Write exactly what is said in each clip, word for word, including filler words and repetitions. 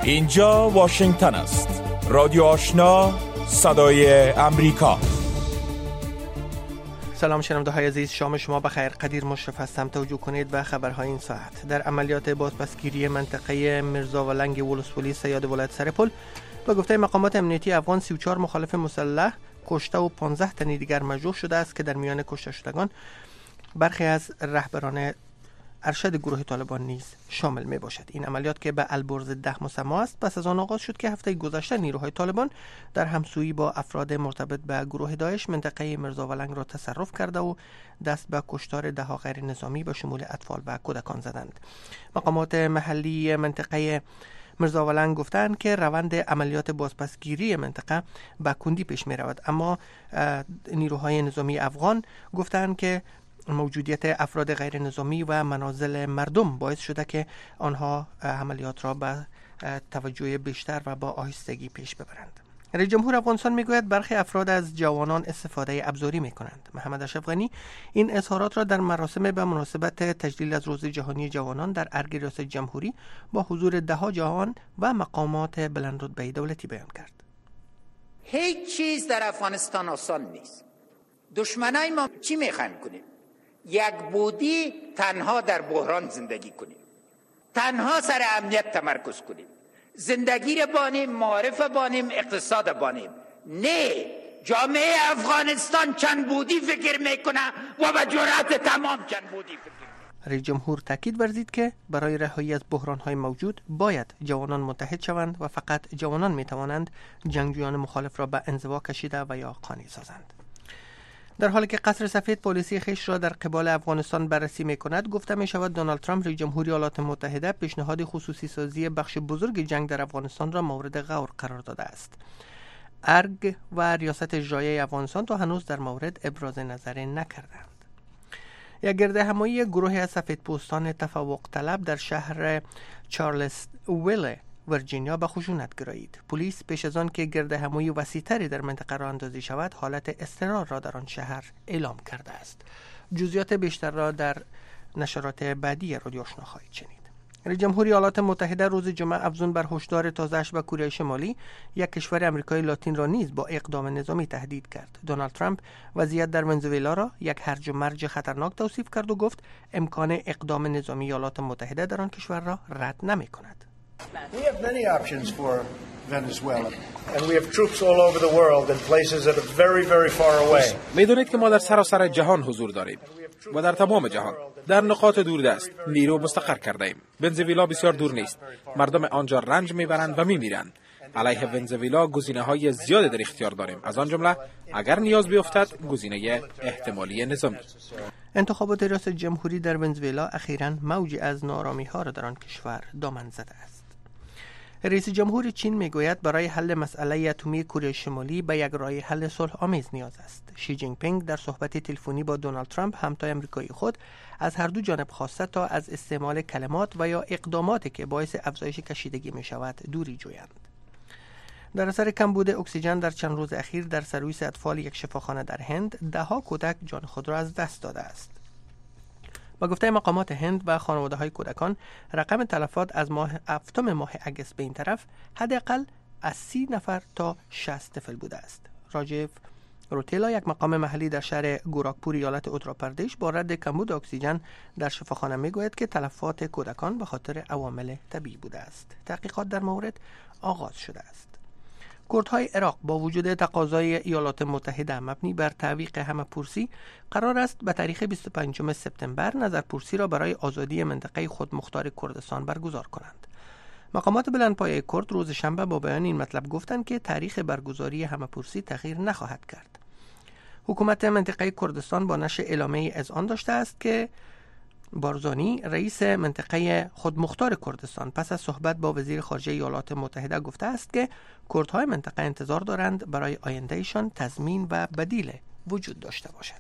اینجا واشنگتن است. رادیو آشنا، صدای امریکا. سلام شنونده های عزیز، شام شما بخیر. قدیر مشرف هستم. توجه کنید به خبرهای این ساعت. در عملیات بازپسگیری منطقه مرزاولنگ ولسوالی صیاد ولایت سرپل به گفته مقامات امنیتی افغان سی و چهار مخالف مسلح کشته و پانزده تن دیگر مجروح شده است که در میان کشته شدگان برخی از رهبران ارشد گروه طالبان نیز شامل می باشد. این عملیات که به البرز ده مسما است پس از آن آغاز شد که هفته گذشته نیروهای طالبان در همسویی با افراد مرتبط به گروه داعش منطقه مرزاولنگ را تصرف کرده و دست به کشتار ده ها غیر نظامی به شمول اطفال و کودکان زدند. مقامات محلی منطقه مرزاولنگ گفتند که روند عملیات بازپسگیری منطقه به کندی پیش می رود، اما نیروهای نظامی افغان گفتند که موجودیت افراد غیر نظامی و منازل مردم باعث شده که آنها عملیات را به توجه بیشتر و با آهستگی پیش ببرند. رئیس جمهور افغانستان میگوید برخی افراد از جوانان استفاده ابزاری میکنند. محمد اشرف غنی این اظهارات را در مراسم به مناسبت تجلیل از روز جهانی جوانان در ارگ ریاست جمهوری با حضور ده ها جوان و مقامات بلندرتبه دولتی بیان کرد. هیچ چیز در افغانستان آسان نیست. دشمنای ما چی میخوان کنیم؟ یک بودی تنها در بحران زندگی کنیم، تنها سر امنیت تمرکز کنیم، زندگی را بانیم، معارف بانیم، اقتصاد بانیم. نه، جامعه افغانستان چند بودی فکر میکنه و به جرأت تمام چند بودی فکر. رئیس جمهور تاکید ورزید که برای رهایی از بحران‌های موجود باید جوانان متحد شوند و فقط جوانان میتوانند جنگجویان مخالف را به انزوا کشیده و یا قانع سازند. در حالی که قصر سفید پلیسی خویش را در قبال افغانستان بررسی می‌کند، گفته می‌شود دونالد ترامپ رئیس جمهوری ایالات متحده پیشنهاد خصوصی سازی بخش بزرگ جنگ در افغانستان را مورد غور قرار داده است. ارگ و ریاست اجرایی افغانستان تا هنوز در مورد ابراز نظر نکردند. یک گردهمایی گروهی از سفیدپوستان تفوق طلب در شهر چارلزویل ورجینیا به خشونت گرایید. پلیس پیش از آن که گردهمایی وسیع‌تری در منطقه را اندازی شود، حالت اضطرار را در آن شهر اعلام کرده است. جزئیات بیشتر را در نشرات بعدی رادیو آشنا خواهید شنید. رئیس جمهوری ایالات متحده روز جمعه افزون بر هشدار تازه‌اش به کره شمالی، یک کشور آمریکای لاتین را نیز با اقدام نظامی تهدید کرد. دونالد ترامپ وضعیت در ونزوئلا را یک هرج و مرج خطرناک توصیف کرد و گفت امکان اقدام نظامی ایالات متحده در آن کشور را رد نمی‌کند. We have many options for Venezuela and we have troops all over the world in places that are very very far away. می‌دونید که ما در سراسر جهان حضور داریم و در تمام جهان در نقاط دوردست نیرو مستقر کرده ایم. ونزوئلا بسیار دور نیست. مردم آنجا رنج میبرند و میمیرند. علیه ونزوئلا گزینه‌های زیادی در اختیار داریم، از آن جمله اگر نیاز بیفتد گزینه احتمالی نظامی. انتخابات ریاست جمهوری در ونزوئلا اخیراً موجی از ناآرامی‌ها را در آن کشور دامن زده است. رئیس جمهور چین میگوید برای حل مسئله اتمی کره شمالی به یک راه حل صلح آمیز نیاز است. شی جین پینگ در صحبت تلفنی با دونالد ترامپ همتای آمریکایی خود از هر دو جانب خواسته تا از استعمال کلمات و یا اقداماتی که باعث افزایش کشیدگی می شود دوری جویند. در اثر کمبود اکسیژن در چند روز اخیر در سرویس اطفال یک شفاخانه در هند ده ها کودک جان خود را از دست داده است. با گفته مقامات هند و خانواده های کودکان، رقم تلفات از ماه هفتم ماه اگست به این طرف حداقل از سی نفر تا شصت طفل بوده است. راجیو روتیلا، یک مقام محلی در شهر گوراکپور ایالت اتر پردیش، با رد کمبود اکسیژن در شفاخانه میگوید که تلفات کودکان به خاطر عوامل طبیعی بوده است. تحقیقات در مورد آغاز شده است. کردهای عراق با وجود تقاضای ایالات متحده مبنی بر تعویق همه‌پرسی قرار است به تاریخ بیست و پنجم سپتامبر نظرپرسی را برای آزادی منطقه خودمختار کردستان برگزار کنند. مقامات بلندپایه کرد روز شنبه با بیان این مطلب گفتند که تاریخ برگزاری همه‌پرسی تغییر نخواهد کرد. حکومت منطقه کردستان با نشر اعلامیه‌ای اذعان داشته است که بارزانی، رئیس منطقه خودمختار کردستان، پس از صحبت با وزیر خارجه ایالات متحده گفته است که کردهای منطقه انتظار دارند برای آیندهشان تضمین و بدیل وجود داشته باشد.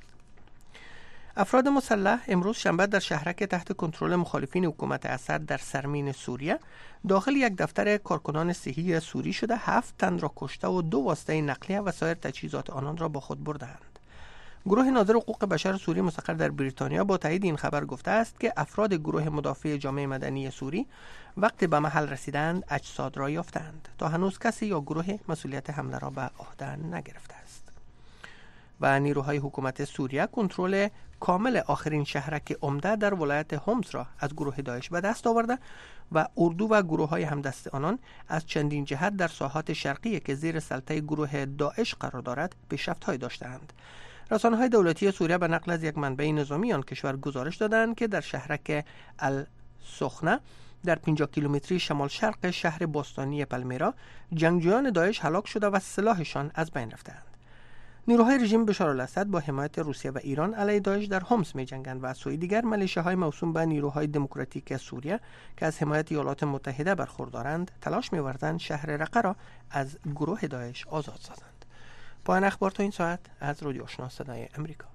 افراد مسلح امروز شنبه در شهرک تحت کنترل مخالفین حکومت اسد در سرمین سوریه داخل یک دفتر کارکنان صحی سوری شده هفت تن را کشته و دو واسطه نقلیه و سایر تجهیزات آنان را با خود بردند. گروه ناظر حقوق بشر سوری مستقر در بریتانیا با تایید این خبر گفته است که افراد گروه مدافع جامعه مدنی سوری وقتی به محل رسیدند اجساد را یافتند. تا هنوز کسی یا گروه مسئولیت حمله را به عهده نگرفته است. و نیروهای حکومت سوریه کنترل کامل آخرین شهرک عمده در ولایت هومس را از گروه داعش به دست آورده و اردو و گروه های همدست آنان از چندین جهت در ساحات شرقی که زیر سلطه گروه داعش قرار دارد پیشرفت‌هایی داشته‌اند. رسانه‌های دولتی سوریه به نقل از یک منبع نظامی آن کشور گزارش دادند که در شهرک السخنه در پنجاه کیلومتری شمال شرق شهر باستانی پلمیرا جنگجویان داعش هلاک شده و سلاحشان از بین رفته‌اند. نیروهای رژیم بشار الاسد با حمایت روسیه و ایران علیه داعش در هومس می‌جنگند و از سوی دیگر میلیشیاهای موسوم به نیروهای دموکراتیک سوریه که از حمایت ایالات متحده برخوردارند تلاش می‌ورزند شهر رقه را از گروه داعش آزاد سازند. پایان اخبار تا این ساعت از رادیو آشنا صدای امریکا.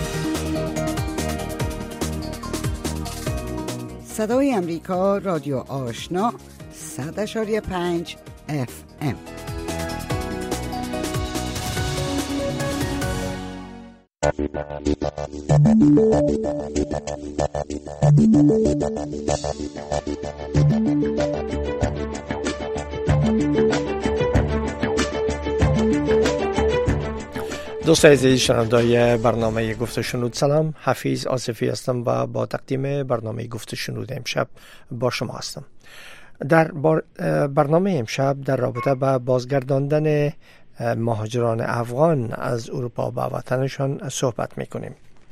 صدای امریکا، رادیو آشنا، صد اشاری پنج اف ام. دوستان عزیز شنوندای برنامه گفت و شنود، سلام. حفیظ آصفی هستم و با تقدیم برنامه گفت و شنود امشب با شما هستم. در برنامه امشب در رابطه با بازگرداندن مهاجران افغان از اروپا به وطنشان صحبت میکنیم.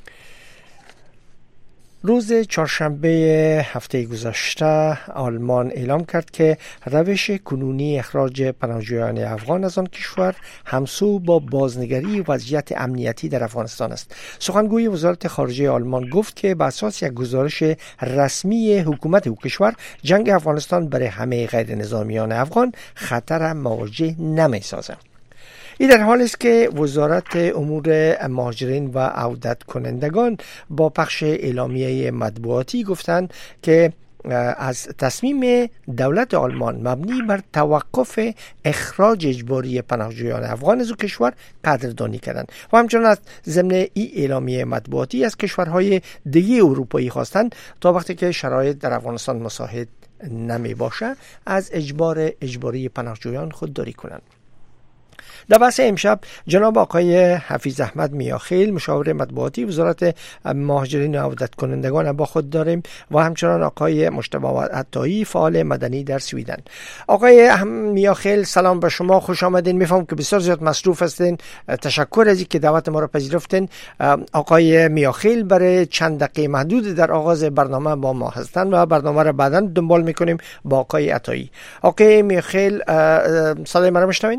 روز چهارشنبه هفته گذشته آلمان اعلام کرد که روش کنونی اخراج پناهجویان افغان از آن کشور همسو با بازنگری وضعیت امنیتی در افغانستان است. سخنگوی وزارت خارجه آلمان گفت که بر اساس یک گزارش رسمی حکومت او کشور جنگ افغانستان برای همه غیر نظامیان افغان خطر مواجه نمی‌سازد. این در حالی است که وزارت امور مهاجرین و عودت کنندگان با پخش اعلامیه مطبوعاتی گفتند که از تصمیم دولت آلمان مبنی بر توقف اخراج اجباری پناهجویان افغان از کشور قدردانی کردند و همچنین از ضمن این اعلامیه مطبوعاتی از کشورهای دیگه اروپایی خواستند تا وقتی که شرایط در افغانستان مساعد نمی باشه از اجبار اجباری پناهجویان خودداری کنند. در بحث امشب جناب آقای حفیظ احمد میاخیل مشاور مطبوعاتی وزارت مهاجرین و عودت کنندگان با خود داریم و همچنان آقای مجتبی عطایی فعال مدنی در سویدن. آقای میاخیل سلام به شما، خوش آمدین. میفهم که بسیار زیاد مصروف هستین، تشکر از اینکه دعوت ما را پذیرفتین. آقای میاخیل برای چند دقیقه محدود در آغاز برنامه با ما هستند و برنامه را بعداً دنبال میکنیم با آقای عطایی. آقای میاخیل صدای ما را میشنوین؟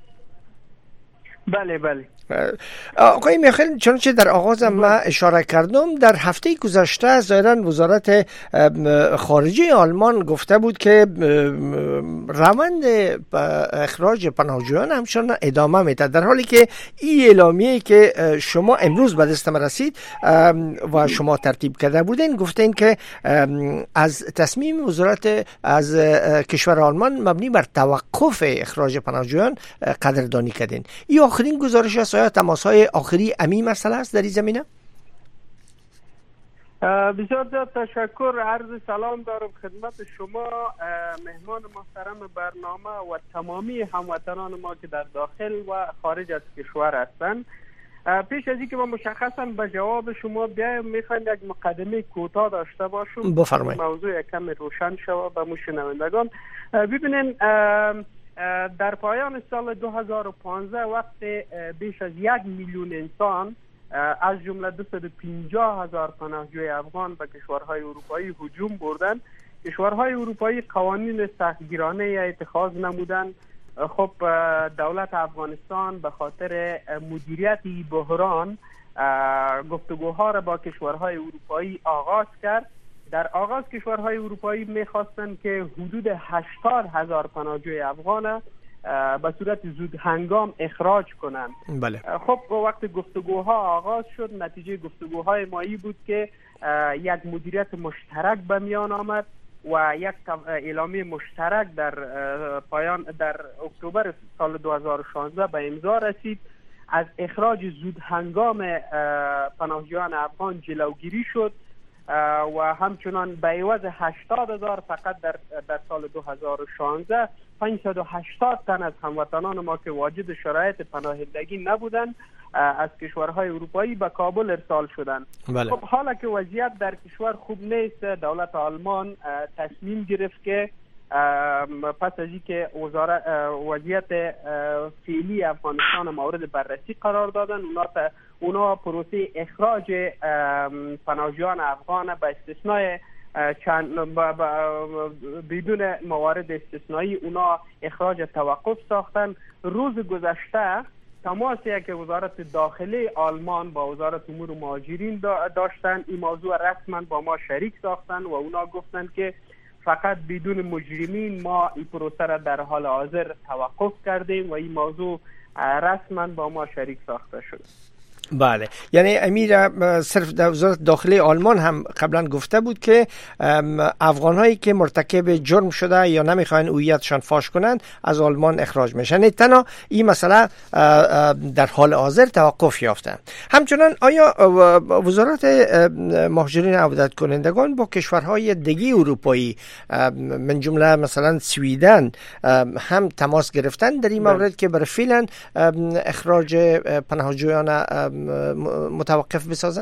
بله بله. آقای میاخیل، چنانچه در آغاز ما اشاره کردم در هفته گذشته ظاهرا وزارت خارجه آلمان گفته بود که روند اخراج پناهجویان همچنان ادامه میده، در حالی که این اعلامیه‌ای که شما امروز به دست ما رسید و شما ترتیب کرده بودین گفتین که از تصمیم وزارت از کشور آلمان مبنی بر توقف اخراج پناهجویان قدردانی کردین. این آخرین گزارش است؟ آیا تماس‌های آخری امی مسئله است در این زمینه؟ بسیار زیاد تشکر. عرض سلام دارم خدمت شما، مهمان محترم برنامه و تمامی هموطنان ما که در داخل و خارج از کشور هستند. پیش از اینکه ما مشخصا به جواب شما بیایم میخوایم یک مقدمه کوتاه داشته باشم. بفرمایید. موضوع کمی روشن شود به مشنوندگان. ببینین در پایان سال دو هزار و پانزده وقت بیش از یک میلیون انسان از جمله دویست و پنجاه هزار پناهجوی افغان به کشورهای اروپایی هجوم بردند، کشورهای اروپایی قوانین سختگیرانه اتخاذ نمودند. خب دولت افغانستان به خاطر مدیریت بحران گفتگوها را با کشورهای اروپایی آغاز کرد. در آغاز کشورهای اروپایی میخواستند که حدود هشتاد هزار پناهجوی افغان به صورت زود هنگام اخراج کنند. بله. خب وقت گفتگوها آغاز شد، نتیجه گفتگوهای مایی بود که یک مدیریت مشترک به میان آمد و یک اعلامیه مشترک در پایان در اکتبر سال دو هزار و شانزده به امضا رسید از اخراج زود هنگام پناهجویان افغان جلوگیری شد و همچنان به عوض هشتاد هزار فقط در در سال دو هزار و شانزده پانصد و هشتاد تن از هموطنان ما که واجد شرایط پناهندگی نبودند از کشورهای اروپایی به کابل ارسال شدند. بله. خب حالا که وضعیت در کشور خوب نیست، دولت آلمان تصمیم گرفت که پس از اینکه وزارت وضعیت فعلی افغانستان مورد بررسی قرار دادن، اونا اونا پروسه اخراج پناهجویان افغان به استثنای چند بدون موارد استثنایی اونا اخراج توقف ساختن. روز گذشته تماسی که وزارت داخلی آلمان با وزارت امور مهاجرین داشتن، این موضوع رسما با ما شریک ساختن و اونا گفتن که فقط بدون مجرمین ما این پروسه را در حال حاضر توقف کردیم و این موضوع رسما با ما شریک ساخته شد. بله، یعنی امیر صرف وزارت داخلی آلمان هم قبلا گفته بود که افغان هایی که مرتکب جرم شده یا نمیخواین هویتشان فاش کنند از آلمان اخراج میشن. نه تنها این مسئله در حال حاضر توقف یافته. همچنان آیا وزارت مهاجرین عودت کنندگان با کشورهای دیگه اروپایی من جمله مثلا سویدن هم تماس گرفتن در این مورد که برای فعلا اخراج پناهجویان متوقف بسازن؟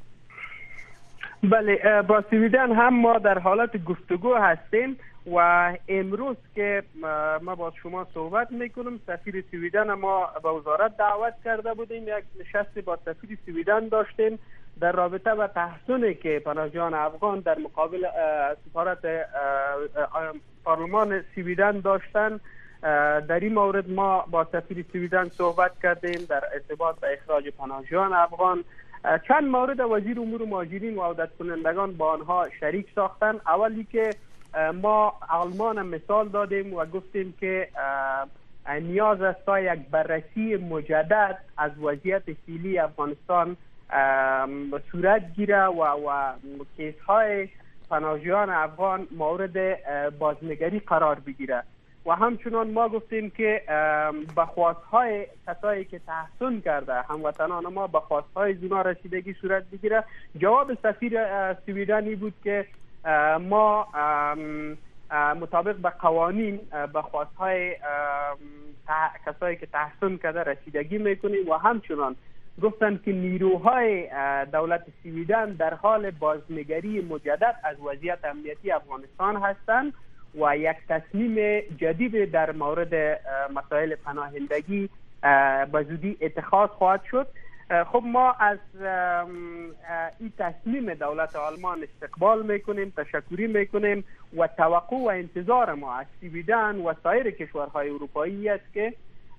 بله، با سویدن هم ما در حالت گفتگو هستیم و امروز که ما با شما صحبت میکنم سفیر سویدن ما به وزارت دعوت کرده بودیم، یک نشست با سفیر سویدن داشتیم در رابطه با تحسنی که پناهجویان افغان در مقابل سفارت پارلمان سویدن داشتن. در این مورد ما با سفیر سویدن صحبت کردیم در ارتباط به اخراج پناهجویان افغان. چند مورد وزیر امور مهاجرین و عودت کنندگان با آنها شریک ساختن. اولی که ما آلمان مثال دادیم و گفتیم که نیاز است تا یک بررسی مجدد از وضعیت فعلی افغانستان صورت گیره و و کیس های پناهجویان افغان مورد بازنگری قرار بگیره. و همچنان ما گفتیم که به خواستهای کسایی که تحسن کرده هموطنان ما به خواستهای زینا رسیدگی صورت بگیره. جواب سفیر سویدنی بود که ما مطابق به قوانین به خواستهای کسایی که تحسن کرده رسیدگی میکنیم و همچنان گفتند که نیروهای دولت سویدن در حال بازنگری مجدد از وضعیت امنیتی افغانستان هستند و یک تصمیم جدید در مورد مسائل پناهندگی به زودی اتخاذ خواهد شد. خب ما از این تصمیم دولت آلمان استقبال میکنیم، تشکری میکنیم و توقع و انتظار ما از سویدن و سایر کشورهای اروپایی است که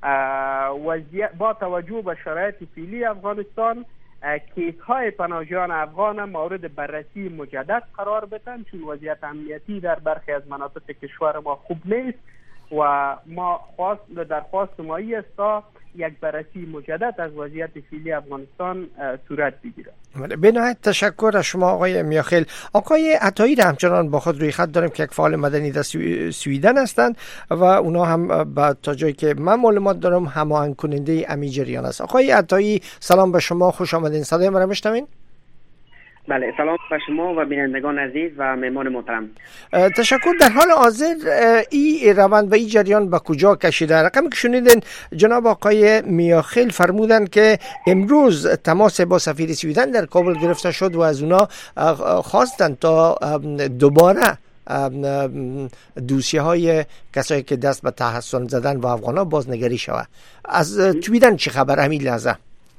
با توجه به شرایط فعلی افغانستان کیس های پناهجویان افغان مورد بررسی مجدد قرار بدن، چون وضعیت امنیتی در برخی از مناطق کشور ما خوب نیست و ما خواست درخواست مایی است تا یک بررسی مجدد از وضعیت فعلی افغانستان صورت بگیرد. به نهایت تشکر از شما آقای میاخیل. آقای عطایی را همچنان با خود روی خط داریم که یک فعال مدنی در سویدن هستند و اونا هم با تا جایی که من معلومات دارم هماهنگ کننده امی جریان است. آقای عطایی سلام به شما، خوش آمدین. صدای ما را میشنوین؟ بله، سلام به شما و بینندگان عزیز و مهمان محترم. تشکر. در حال حاضر این روند و این جریان به کجا کشیده؟ رقمی که شنیدین جناب آقای میاخیل فرمودن که امروز تماس با سفیر سویدن در کابل گرفته شد و از اونا خواستن تا دوباره دوسیه های کسایی که دست به تحسن زدن و افغانا بازنگری شود. از سویدن چه خبر همین لحظه؟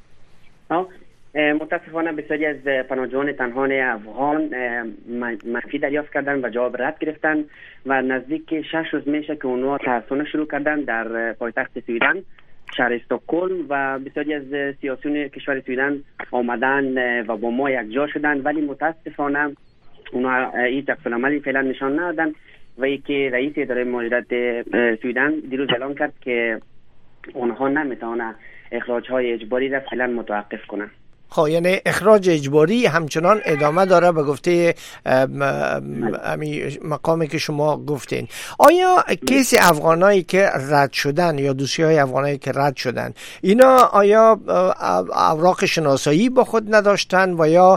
متاسفانه بسیاری از پناهجویان تنها افغان منفی دریافت کردن و جواب رد گرفتن و نزدیک شش روز میشه که اونها تحسن شروع کردن در پایتخت سویدن شهر استکهلم و بسیاری از سیاسیون کشور سویدن آمدن و با ما یک جا شدن، ولی متاسفانه اونها این عکس العملی فعلا نشان ندادن و اینکه رئیس اداره مهاجرت سویدن دیروز اعلام کرد که اونها نمیتونن اخراج های اجباری را فعلا متوقف کنن. خب یعنی اخراج اجباری همچنان ادامه داره به گفته امی مقامی که شما گفتین. آیا کیس افغانایی که رد شدن یا دوسیهای افغانایی که رد شدن اینا آیا اوراق شناسایی با خود نداشتن و یا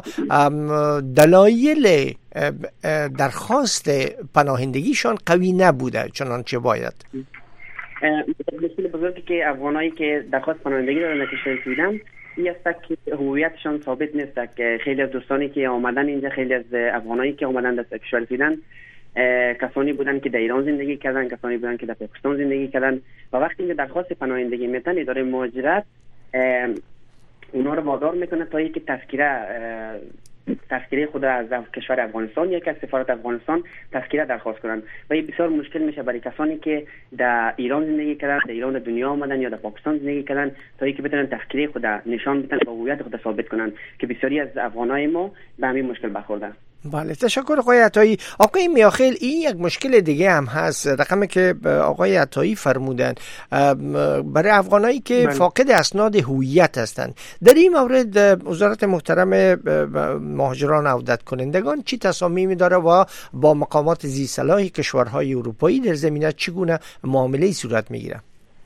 دلایل درخواست پناهندگیشان قوی نبوده چنانچه باید؟ مشکل بزرگی که افغانایی که درخواست پناهندگی دارن کشور سویدن این است که هویتشان ثابت نیست. که خیلی از دوستانی که آمدن اینجا، خیلی از افغانایی که آمدن در کشور سویدن کسانی بودن که در ایران زندگی کردن، کسانی بودن که در پاکستان زندگی کردن و وقتی اینجا درخواست پناهندگی میتن اداره مهاجرت اونا رو وادار میکنه تا اینکه تذکره تذکره خود از کشور افغانستان یا که سفارت افغانستان تذکره درخواست کنن و این بسیار مشکل میشه برای کسانی که در ایران زندگی کردن، در ایران دنیا آمدن یا در پاکستان زندگی کردن تا اینکه بتونن تذکره خود نشان بدن و هویت خود ثابت کنن که بسیاری از افغانای ما به همین مشکل برخوردن. بله، تشکر آقای عطایی. آقای میاخیل، این یک مشکل دیگه هم هست، رقمی که آقای عطایی فرمودن برای افغانایی که بله. فاقد اسناد هویت هستند. در این مورد وزارت محترم مهاجران عودت کنندگان چی تصامیمی داره و با مقامات ذی صلاح کشورهای اروپایی در زمینه چگونه معامله صورت میگیره؟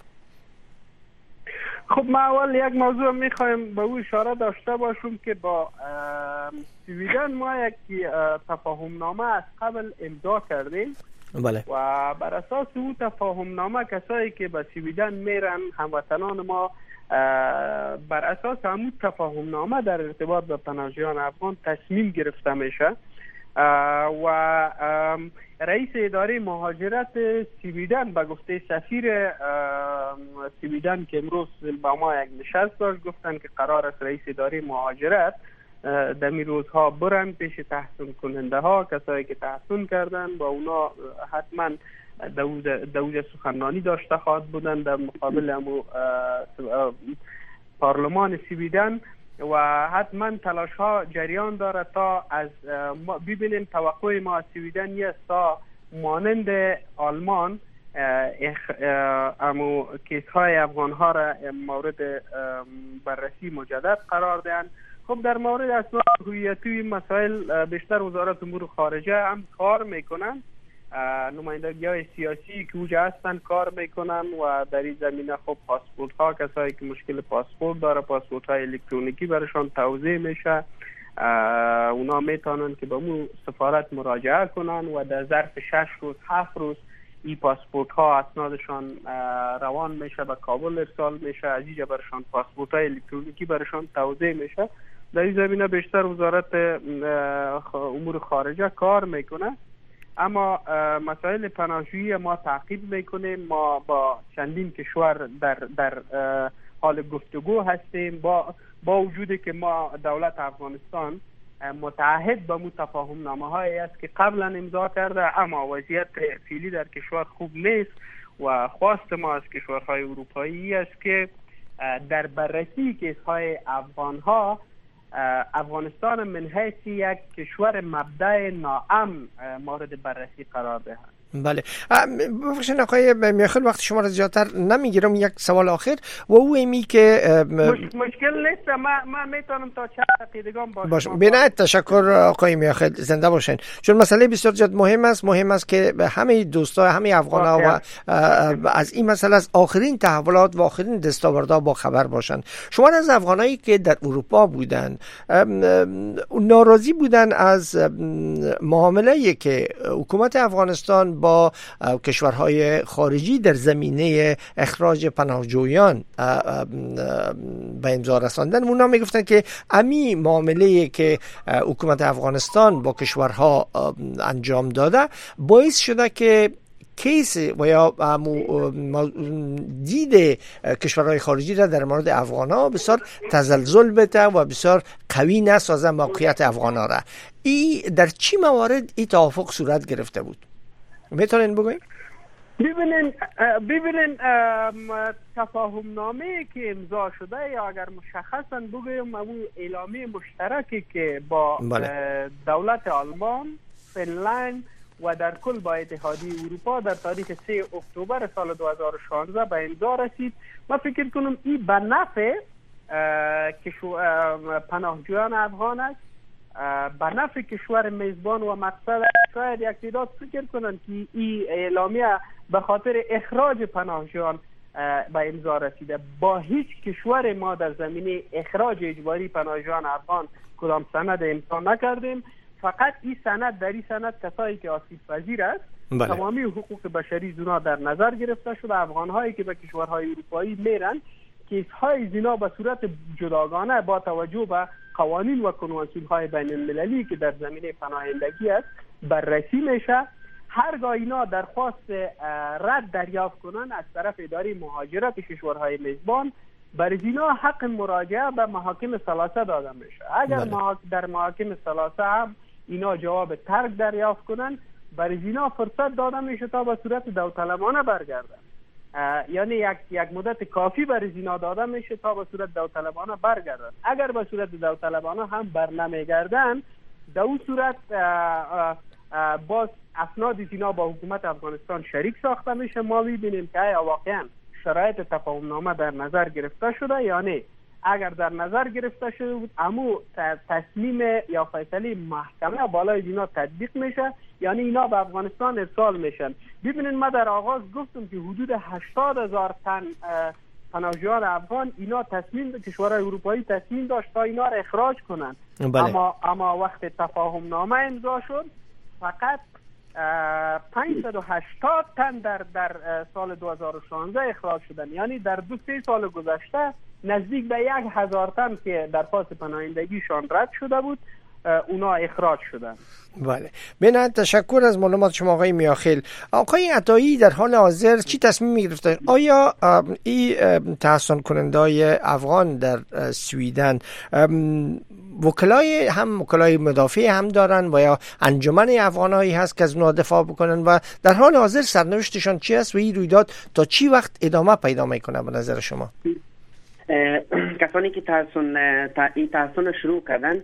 خب ما اول یک موضوع میخوایم به او اشاره داشته باشیم که با سویدن ما یک تفاهم نامه از قبل امضا کردیم. بله. و بر اساس او تفاهم نامه کسایی که به سویدن میرن، هموطنان ما، بر اساس همون تفاهم نامه در ارتباط به پناهجویان افغان تصمیم گرفته میشه و رئیس اداره مهاجرت سویدن به گفته سفیر سویدن که امروز با ما یک نشست داشت گفتن که قرار است رئیس اداره مهاجرت در این روزها برن پیش تحصیل کننده ها، کسایی که تحصیل کردن با اونا حتما دوز سخنرانی داشته خواهد بودن در مقابل امو پارلمان سویدن و حتما تلاش ها جریان داره تا از ببینیم توقع ما از سویدن است تا مانند آلمان امو کیس های افغان ها را مورد بررسی مجدد قرار دهن. خب در مورد اسناد هویتی مسائل بیشتر وزارت امور خارجه هم کار میکنن، نمایندگی های سیاسی که اوجا هستن کار میکنن و در این زمینه خب پاسپورت ها، کسایی که مشکل پاسپورت داره پاسپورت های الکترونیکی برشان توزیع میشه، اونا میتونن که به مو سفارت مراجعه کنن و در ظرف شش روز هفت روز این پاسپورت ها اسنادشان روان میشه به کابل ارسال میشه، از اینجا برشان پاسپورت های الکترونیکی برشان توزیع میشه. در این زمینه بیشتر وزارت امور خارجه کار میکنه، اما مسائل پناهجویی ما تعقیب میکنیم. ما با چندین کشور در در حال گفتگو هستیم، با با وجودی که ما دولت افغانستان متعهد به مو تفاهم نامه هایی است که قبلا امضا کرده، اما وضعیت فعلی در کشور خوب نیست و خواست ما از کشورهای اروپایی است که در بررسی کیس های افغان ها افغانستان من حیث یک کشور مبدأ ناامن مورد بررسی قرار دهد. بله، ببخشید آقای میاخیل وقت شما را زیادتر نمیگیرم. یک سوال آخر و او ایمی که مش... مشکل نیست، ما ما میتونم تا چند دقیقه باشه. بنایت تشکر آقای میاخیل، زنده باشین. چون مسئله بسیار زیاد مهم است، مهم است که همه دوستا، همه افغانا و از این مسئله از آخرین تحولات و آخرین دستاوردها با خبر باشند. شما از افغانایی که در اروپا بودن ناراضی بودن از معامله‌ای که حکومت افغانستان با کشورهای خارجی در زمینه اخراج پناهجویان به امضا رساندن، اونا میگفتن که امی معامله‌ای که حکومت افغانستان با کشورها انجام داده باعث شده که کیس و یا دید کشورهای خارجی را در مورد افغان‌ها بسیار تزلزل بده و بسیار قوی نسازه موقعیت افغان‌ها را. ای در چی موارد این توافق صورت گرفته بود؟ میتونین بگوین؟ ببینین ببینین تفاهم نامه که امضا شده یا اگر مشخصا بگویم اون اعلامیه مشترکی که با بله. دولت آلمان، فنلند و در کل با اتحادیه اروپا در تاریخ سه اکتبر سال دو هزار و شانزده به امضا رسید. ما فکر کنم این به نفع پناهجویان افغان است به نفع کشور میزبان و مقصد. شاید یک تعداد فکر کنند که این اعلامیه به خاطر اخراج پناهجویان به امضا رسیده. با هیچ کشور ما در زمینه اخراج اجباری پناهجویان افغان کدام سند امضا نکردیم. فقط این سند، در این سند کسایی که آسیب پذیر است بله. تمامی حقوق بشری زنا در نظر گرفته شده. افغان هایی که به کشورهای اروپایی میرن کیس های زنا به صورت جداگانه با توجه به قوانین و کنوانسیون های بین المللی که در زمینه پناهندگی است بررسی میشه. هرگاه اینا درخواست رد دریافت کنن از طرف اداره مهاجرت کشورهای میزبان، برای اینا حق مراجعه به محاکم ثلاثه داده میشه. اگر بله. در محاکم ثلاثه هم اینا جواب ترک دریافت کنن، برای اینا فرصت داده میشه تا به صورت داوطلبانه برگردن. یعنی یک یک مدت کافی برای اینا داده میشه تا به صورت داوطلبانه برگردن. اگر به صورت داوطلبانه هم بر نمیگردن، در اون صورت اه اه باز اسناد اینا با حکومت افغانستان شریک ساخته میشه. ما میبینیم که آیا واقعا شرایط تفاهم نامه در نظر گرفته شده یا نه. اگر در نظر گرفته شده بود، امو تصمیم یا فیصله محکمه بالای اینا تطبیق میشه، یعنی اینا به افغانستان ارسال میشن. ببینید ما در آغاز گفتم که حدود هشتاد هزار تن پناهجویان افغان اینا تصمیم کشورهای اروپایی تصمیم داشت تا اینا را اخراج کنن. بله. اما اما وقت تفاهم نامه امضا شد فقط پانصد و هشتاد تن در در سال دو هزار و شانزده اخراج شدن. یعنی در دو سه سال گذشته نزدیک به یک هزار تن که درخواست پناهندگیشان رد شده بود اونا اخراج شدن. بله. بنابراین تشکر از معلومات شما آقای میاخیل. آقای عطایی در حال حاضر چی تصمیم می‌گرفتن؟ آیا این تحصیل کننده‌های افغان در سویدن وکلای هم وکلای مدافع هم دارن و یا انجمن افغانایی هست که از اونها دفاع بکنن و در حال حاضر سرنوشتشان چی است و این رویداد تا چی وقت ادامه پیدا میکنه به نظر شما؟ کسانی که تحصیل این تحصیل شروع کردن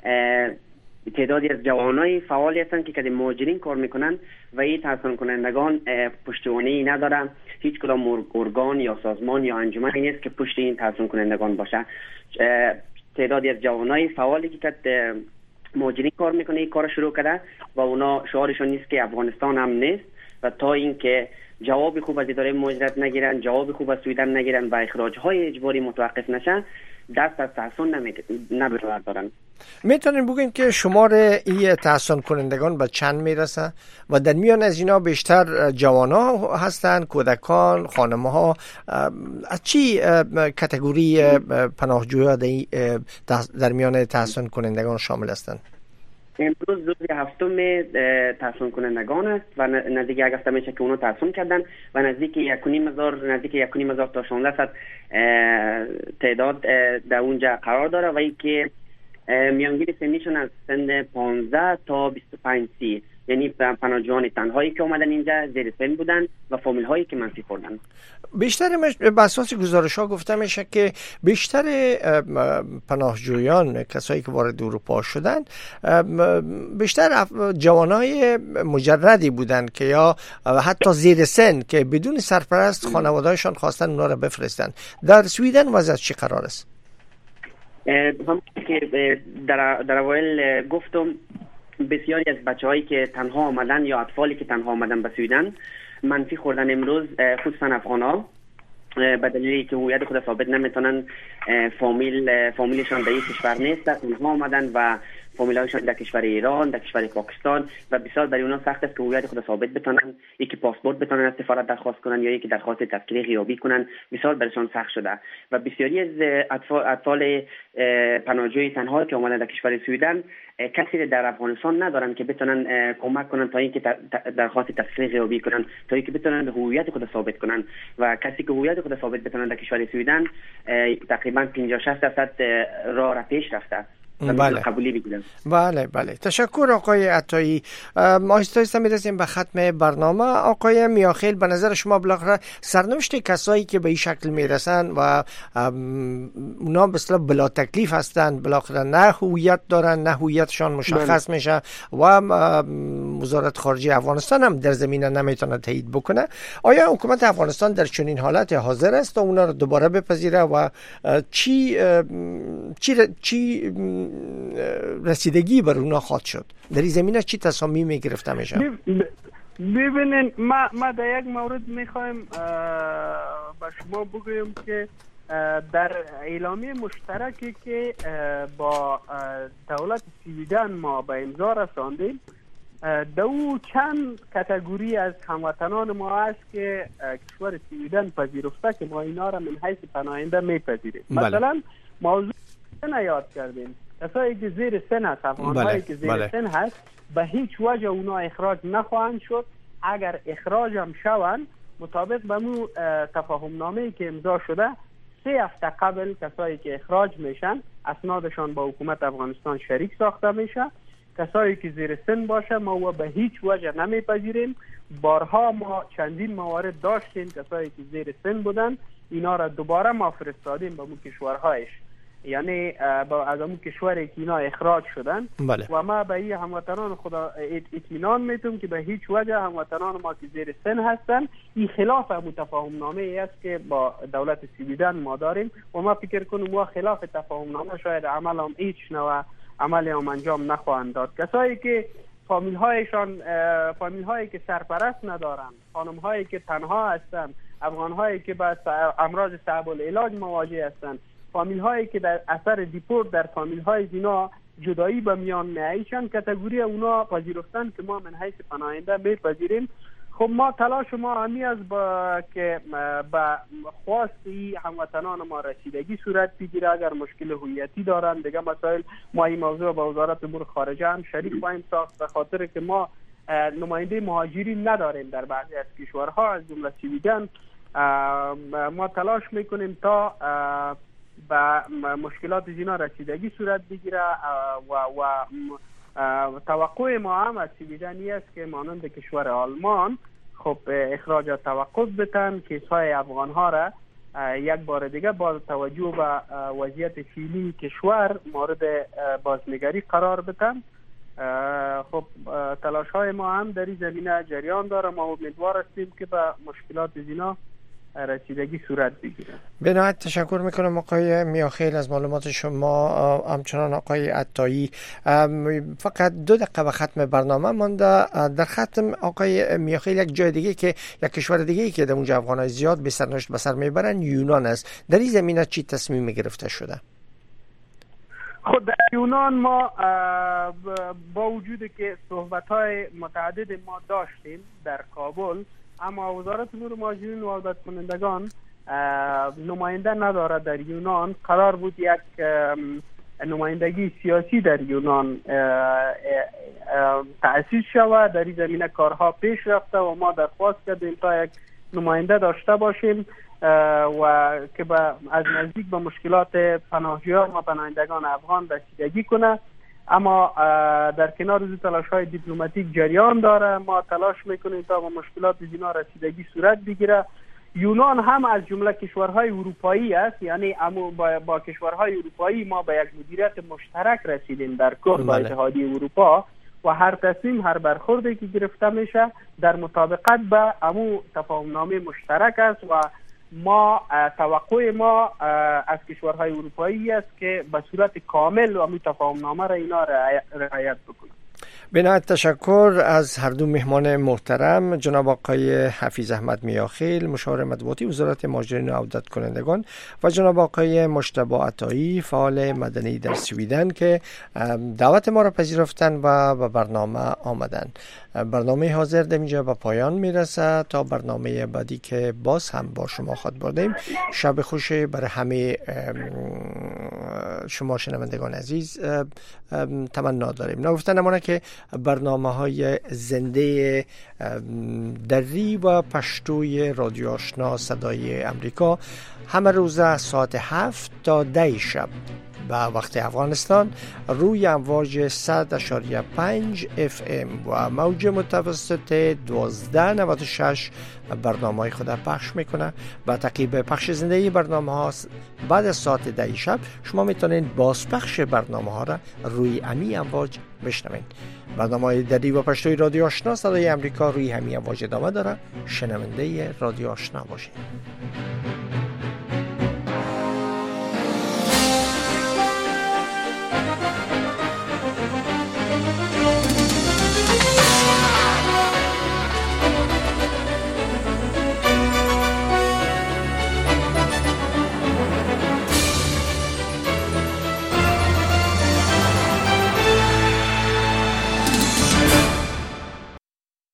تعدادی از جوانای فعالی هستند که کدی مهاجرین کار میکنن و این تحصیل کنندگان پشتیبانی ندارن. هیچ کدام ارگان یا سازمان یا انجمنی نیست که پشت این تحصیل کنندگان باشه. تعدادی از جوانای فعالی که کد مهاجرین کار میکنه این کار شروع کرده و اونا شعارشون نیست که افغانستان هم نیست و تا اینکه جواب خوب از اداره مهاجرت نگیرن، جواب خوب از سویدن نگیرن و اخراج های اجباری متوقف نشن، دست از تحصیل نمیبردارن. میتونین بگین که شمار این تحصیل کنندگان به چند میرسه و در میان از اینا بیشتر جوانها هستن، کودکان، خانمها؟ از چی کاتگوری پناهجویان در میان تحصیل کنندگان شامل هستند؟ امروز روز هفتم تحصیل کنندگان است و نزدیک یک هفته میشه که اونا تحصیل کردن و نزدیک یک و نیم هزار نزدیک یک و نیم هزار تا شانزده صد تعداد در اونجا قرار داره و این که میانگین سنیشون از سن پانزده تا بیست و پنج سی، یعنی پناهجویان تنهایی که اومدن اینجا زیر سن بودن و فامیل هایی که منفی خوردن. بیشتر به اساس گزارش ها گفته میشه که بیشتر پناهجویان، کسایی که وارد اروپا شدن، بیشتر جوانای مجردی بودن که یا حتی زیر سن که بدون سرپرست خانواده‌هاشون خواستن اونا رو بفرستن. در سویدن وضع چی قرار است؟ هم که در در اوایل گفتم بسیاری از بچه‌هایی که تنها آمدن یا اطفالی که تنها آمدن به سویدن منفی خوردن. امروز خصوصا افغان‌ها به دلیلی که هویت خود ثابت نمیتونن، فامیل فامیلشان در این کشور نیست، تنها آمدن و فامیلایشان در کشور ایران، در کشور پاکستان و بسیار برای اونا سخت است که هویت خود ثابت بتونن، یکی پاسپورت بتونن از سفارت درخواست کنن یا یکی درخواست تذکره غیابی کنن. بسیار برایشان سخت شده و بسیاری از اطفال, اطفال پناهجوی تنها که اومدن در کشور سویدن کسی در افغانستان ندارن که بتونن کمک کنن تا اینکه درخواست تذکره غیابی کنن، تا اینکه بتونن هویت خود ثابت کنن و کسی که هویت خود ثابت بتونن در کشور سویدن تقریبا پنجاه شصت درصد راه را پیش رفته بله قبولی بگیرم. بله بله تشکر آقای عطایی. آهسته آهسته میرسیم به ختم برنامه. آقای میاخیل، به نظر شما بالاخره سرنوشت کسایی که به این شکل میرسن و اونا به اصطلاح بلا تکلیف هستن، بالاخره نه هویت دارن نه هویتشان مشخص بله. میشه و وزارت خارجه افغانستان هم در زمینه نمیتونه تایید بکنه، آیا حکومت افغانستان در چنین حالت حاضر است تا اونا رو دوباره بپذیره و چی چی چی رسیدگی بر اونا خواهد شد؟ در این زمینه چی تصامیمی گرفته میشه؟ ببینین ما ما در یک مورد میخوایم با شما بگویم که در اعلامیه مشترکی که با دولت سویدن ما به امضا رساندیم، دو چند کاتگوری از هموطنان ما است که کشور سویدن پذیرفته که ما اینا را من حیث پناهنده میپذیریم. بله. مثلا موضوع سن یاد کردیم، کسایی که زیر سن هست، افغان‌هایی بله. که زیر بله. سن هست به هیچ وجه اونا اخراج نخواهند شد. اگر اخراج هم شوند مطابق به مو تفاهم نامه‌ای که امضا شده، سه هفته قبل کسایی که اخراج میشن اسنادشان با حکومت افغانستان شریک ساخته میشه. کسایی که زیر سن باشه ما و به هیچ وجه نمیپذیریم. بارها ما چندین موارد داشتیم کسایی که زیر سن بودن، اینا را دوباره ما فرستادیم به اون کشورهایش، یعنی از اون کشوری که اینا اخراج شدن بله. و ما به این هموطنان خدا اطمینان میتونم که به هیچ وجه هموطنان ما که زیر سن هستن این خلاف متفاهم نامه ای است که با دولت سویدن ما داریم و ما فکر کنم ما خلاف تفاهم نامه شاید عمل هم هیچ نوع عملی هم انجام نخواهند داد. کسایی که فامیل هایشان فامیل هایی که سرپرست ندارن، خانم هایی که تنها هستن، افغان هایی که با امراض صعب العلاج مواجه هستن، فامیل هایی که در اثر دیپورت در فامیل های اینا جدایی به میان میایشن، کاتگوری اونا پذیرفتن که ما من حیث پناهنده میپذیریم. خب ما تلاش ما همی از با که با خواستی هموطنان ما رسیدگی صورت بگیره. اگر مشکل هویتی دارن دیگه مسائل ما این موضوع با وزارت امور خارجه هم شریک خواهیم ساخت، به خاطر که ما نماینده مهاجرین نداریم در بعضی از کشورها از جمله سویدن. ما تلاش میکنیم تا با مشکلات اینا رسیدگی صورت بگیره و و توقع ما هم از سویدنی است که مانند کشور آلمان خب اخراج توقف بتن، کیس‌های افغان ها را یک بار دیگه با توجه به وضعیت فعلی کشور مورد بازنگری قرار بدن. خب تلاش های ما هم در این زمینه جریان داره. ما امیدوار هستیم که به مشکلات اینا رسیدگی صورت بگیره. به نهایت تشکر میکنم آقای میاخیل از معلومات شما. همچنان آقای عطایی، فقط دو دقیقه به ختم برنامه مانده. در ختم آقای میاخیل، یک جای دیگه که یک کشور دیگه که در اونجا افغانای زیاد به سرنوشت به سر میبرن یونان است. در این زمینه چی تصمیم گرفته شده؟ خود در یونان ما با وجود که صحبت‌های متعدد ما داشتیم در کابل، اما وزارت امور مهاجرین و عودت کنندگان نماینده نداره در یونان. قرار بود یک نمایندگی سیاسی در یونان تأسیس شود. در این زمینه کارها پیش رفته و ما درخواست کردیم تا یک نماینده داشته باشیم و که با از نزدیک به مشکلات پناهجویان و پناهندگان افغان رسیدگی کنه. اما در کنار از تلاش های دیپلماتیک جریان داره. ما تلاش میکنیم تا با مشکلات اینا رسیدگی صورت بگیره. یونان هم از جمله کشورهای اروپایی است، یعنی با, با کشورهای اروپایی ما به یک مدیریت مشترک رسیدیم در کل با اتحادیه اروپا و هر تصمیم هر برخوردی که گرفته میشه در مطابقت به امو تفاهمنامه مشترک است و ما توقع ما از کشورهای اروپایی است که به صورت کامل و تفاهمنامه را اینا رعایت بکنند. به نهایت تشکر از هر دو مهمان محترم، جناب آقای حفیظ احمد میاخیل مشاور مطبوعاتی وزارت مهاجرین و عودت کنندگان و جناب آقای مجتبی عطایی فعال مدنی در سویدن که دعوت ما را پذیرفتن و به برنامه آمدن. برنامه حاضر در اینجا به پایان میرسه. تا برنامه بعدی که باز هم با شما خواهد بردیم، شب خوشی برای همه شما شنوندگان عزیز تمنا داریم. نگفته نمانه که برنامه های زنده دری و پشتوی رادیو آشنا صدای امریکا همه روز ساعت هفت تا ده شب و وقت افغانستان روی امواج صد اشاریه پنج اف ام و موج متوسط دوازده نود و شش برنامه های خود پخش میکنه و تعقیب پخش زنده برنامه ها بعد از ساعت ده شب شما میتونید بازپخش برنامه ها را روی امی امواج بشنوید. برنامه های دری و پشتوی رادیو آشنا صدای امریکا روی همی امواج ادامه داره. شنونده رادیو آشنا باشید.